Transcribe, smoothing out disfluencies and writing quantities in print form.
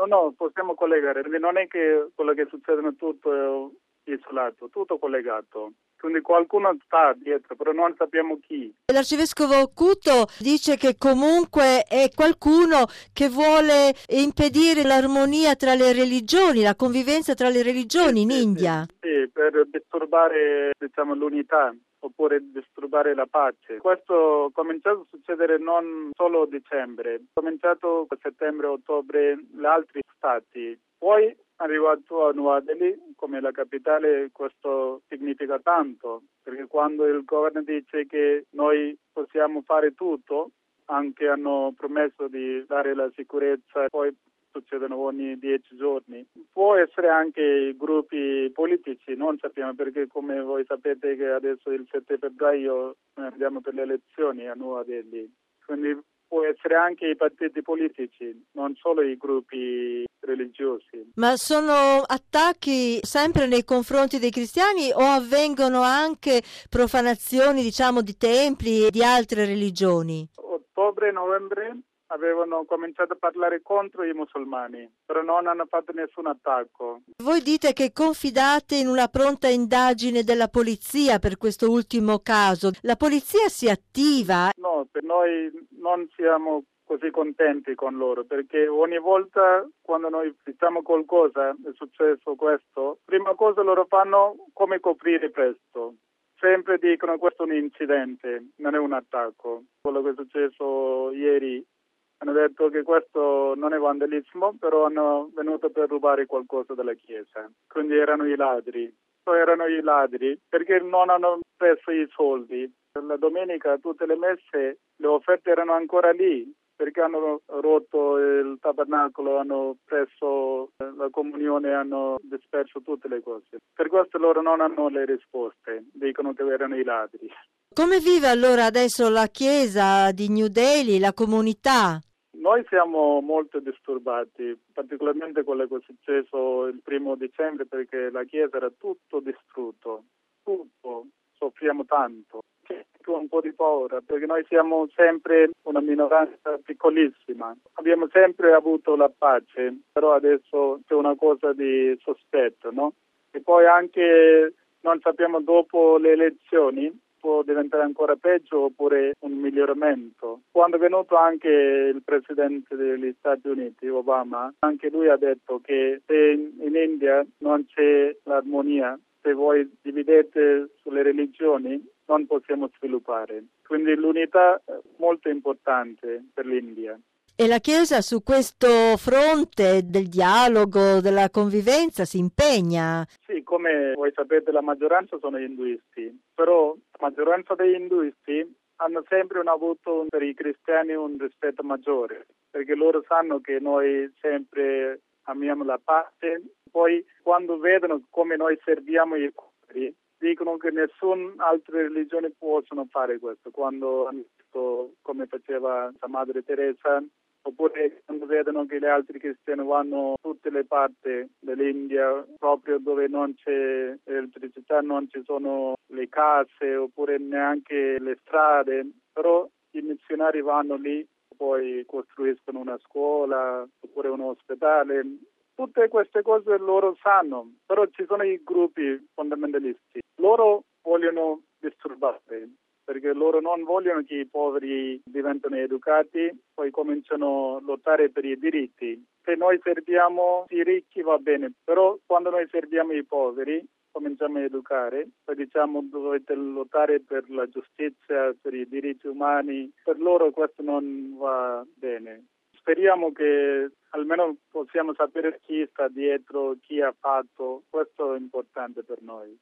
No, possiamo collegare, perché non è che quello che succede è tutto isolato, tutto collegato. Quindi qualcuno sta dietro, però non sappiamo chi. L'arcivescovo Cuto dice che comunque è qualcuno che vuole impedire l'armonia tra le religioni, la convivenza tra le religioni in India. Sì, per disturbare, l'unità oppure disturbare la pace. Questo è cominciato a succedere non solo a dicembre, è cominciato a settembre, ottobre, gli altri stati. Poi è arrivato a Nuova Delhi come la capitale, questo significa tanto, perché quando il governo dice che noi possiamo fare tutto, anche hanno promesso di dare la sicurezza, poi succedono ogni 10 giorni. Può essere anche gruppi politici, non sappiamo perché come voi sapete che adesso il 7 febbraio andiamo per le elezioni a Nuova Delhi. Quindi può essere anche i partiti politici, non solo i gruppi religiosi. Ma sono attacchi sempre nei confronti dei cristiani o avvengono anche profanazioni, diciamo, di templi e di altre religioni? Ottobre, novembre avevano cominciato a parlare contro i musulmani, però non hanno fatto nessun attacco. Voi dite che confidate in una pronta indagine della polizia per questo ultimo caso. La polizia si attiva? No, per noi non siamo così contenti con loro, perché ogni volta quando noi diciamo qualcosa, è successo questo, prima cosa loro fanno come coprire presto. Sempre dicono questo è un incidente, non è un attacco. Quello che è successo ieri, hanno detto che questo non è vandalismo, però hanno venuto per rubare qualcosa dalla chiesa. Quindi erano i ladri. Erano i ladri perché non hanno preso i soldi. La domenica tutte le messe, le offerte erano ancora lì, perché hanno rotto il tabernacolo, hanno preso la comunione, hanno disperso tutte le cose. Per questo loro non hanno le risposte, dicono che erano i ladri. Come vive allora adesso la chiesa di New Delhi, la comunità? Noi siamo molto disturbati, particolarmente quello che è successo il 1 dicembre, perché la chiesa era tutto distrutto, tutto, soffriamo tanto. C'è un po' di paura, perché noi siamo sempre una minoranza piccolissima. Abbiamo sempre avuto la pace, però adesso c'è una cosa di sospetto, no? E poi anche non sappiamo dopo le elezioni può diventare ancora peggio oppure un miglioramento. Quando è venuto anche il presidente degli Stati Uniti, Obama, anche lui ha detto che se in India non c'è l'armonia, se voi dividete sulle religioni, non possiamo sviluppare. Quindi l'unità è molto importante per l'India. E la Chiesa su questo fronte del dialogo, della convivenza si impegna? Sì, come voi sapete la maggioranza sono induisti, però la maggioranza degli induisti hanno sempre avuto per i cristiani un rispetto maggiore, perché loro sanno che noi sempre amiamo la pace, poi quando vedono come noi serviamo i poveri, dicono che nessuna altra religione possono fare questo, quando hanno visto come faceva la Madre Teresa, oppure quando vedono che gli altri cristiani vanno a tutte le parti dell'India, proprio dove non c'è elettricità, non ci sono le case, oppure neanche le strade, però i missionari vanno lì, poi costruiscono una scuola, oppure un ospedale. Tutte queste cose loro sanno, però ci sono i gruppi fondamentalisti. Loro vogliono disturbare, perché loro non vogliono che i poveri diventino educati, poi cominciano a lottare per i diritti. Se noi serviamo i ricchi va bene, però quando noi serviamo i poveri cominciamo a educare, poi diciamo dovete lottare per la giustizia, per i diritti umani, per loro questo non va bene. Speriamo che almeno possiamo sapere chi sta dietro, chi ha fatto, questo è importante per noi.